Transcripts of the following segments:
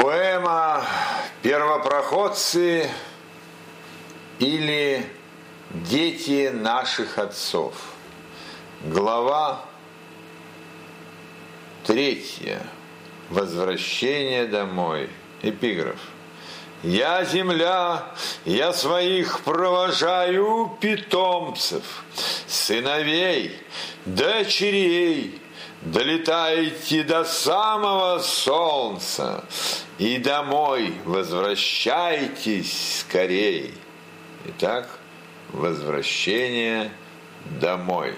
Поэма «Первопроходцы» или «Дети наших отцов». Глава 3. Возвращение домой. Эпиграф. «Я земля, я своих провожаю питомцев, сыновей, дочерей, долетайте до самого солнца и домой возвращайтесь скорей». Итак, возвращение домой.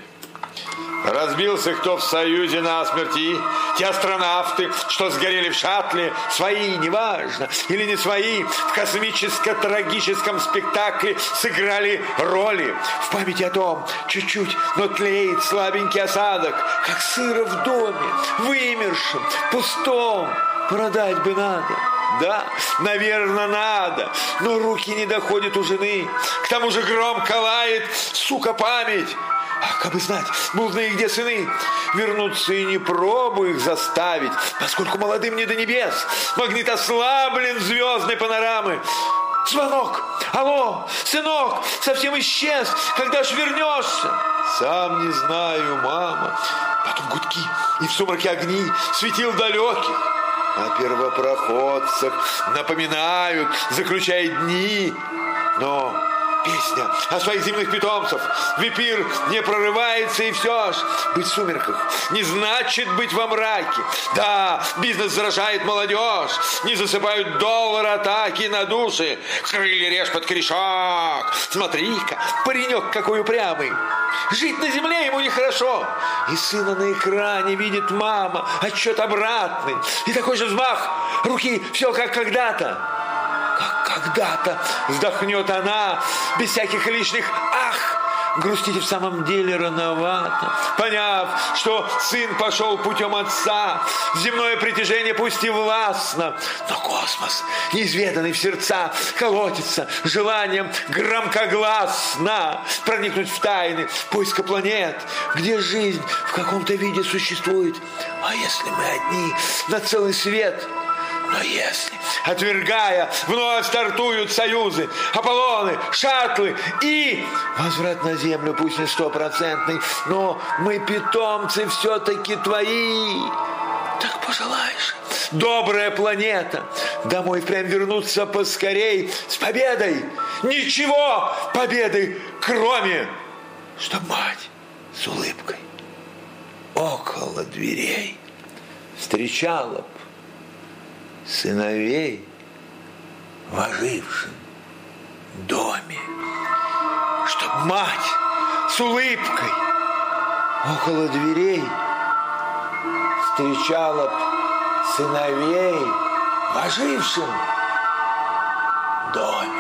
Разбился кто в Союзе насмерти, те астронавты, что сгорели в шаттле, свои, неважно, или не свои, в космическо-трагическом спектакле сыграли роли. В памяти о том чуть-чуть, но тлеет слабенький осадок, как сыро в доме, вымершем, пустом. Продать бы надо. Да, наверное, надо, но руки не доходят у жены. К тому же громко лает, сука, память. Ах, как бы знать, нужны и где сыны. Вернуться и не пробуй их заставить, поскольку молодым не до небес. Магнит ослаблен звездной панорамы. Звонок. Алло, сынок, совсем исчез. Когда ж вернешься? Сам не знаю, мама. Потом гудки и в сумраке огни светил далеких. О первопроходцах напоминают, заключая дни. Но песня о своих земных питомцев в эфир не прорывается, и все ж быть в сумерках не значит быть во мраке. Да, бизнес заражает молодежь, не засыпают доллары атаки на души. Крылья режь под корешок. Смотри-ка, паренек какой упрямый. Жить на земле ему нехорошо. И сына на экране видит мама, отчет обратный. И такой же взмах руки, все как когда-то. Как когда-то вздохнет она, без всяких лишних «ах». Грустить в самом деле рановато. Поняв, что сын пошел путем отца, земное притяжение пусть и властно, но космос, неизведанный в сердца, колотится желанием громкогласно проникнуть в тайны поиска планет, где жизнь в каком-то виде существует. А если мы одни на целый свет? Но если, отвергая, вновь стартуют союзы, Аполлоны, шаттлы и возврат на землю, пусть не 100%, но мы питомцы все-таки твои. Так пожелаешь, добрая планета, домой прям вернуться поскорей с победой. Ничего победы, кроме, чтоб мать с улыбкой около дверей встречала б сыновей в ожившем доме. Чтоб мать с улыбкой около дверей встречала б сыновей в ожившем доме.